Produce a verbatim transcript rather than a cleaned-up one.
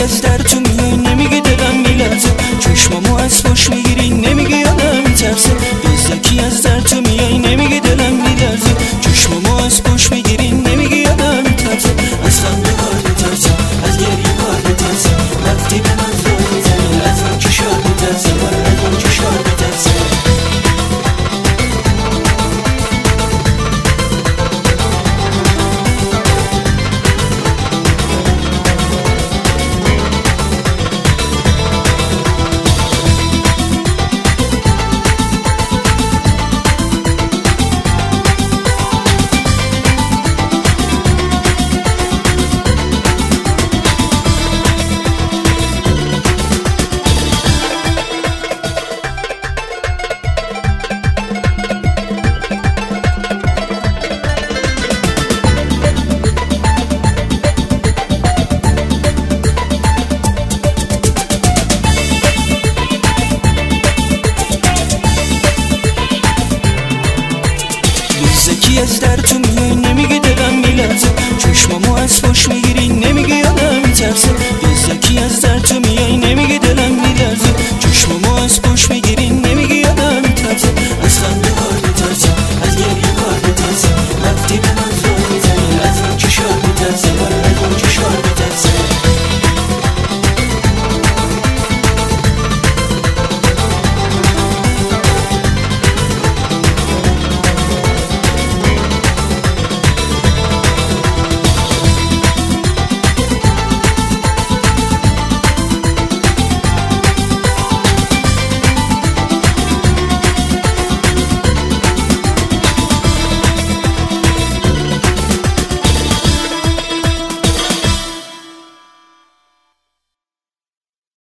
از در تو میای نمیگه دلم میلرزه، چشمامو از خوش میگیری نمیگه یادم میترسه. دزدکی از در تو میای نمیگه دلم میلرزه، چشمامو از خوش میگیری نمیگه یادم میترسه. از خنده کار بترسم، از گریه کار بترسم، وقتی به من زور میزنی از من چشار بترسم، از من چشار بترسم. دزدکی از در تو میای نمیگه دلم میلرزه، چشمامو از خوش میگیری نمیگه یادم میترسه. دزدکی از در تو میای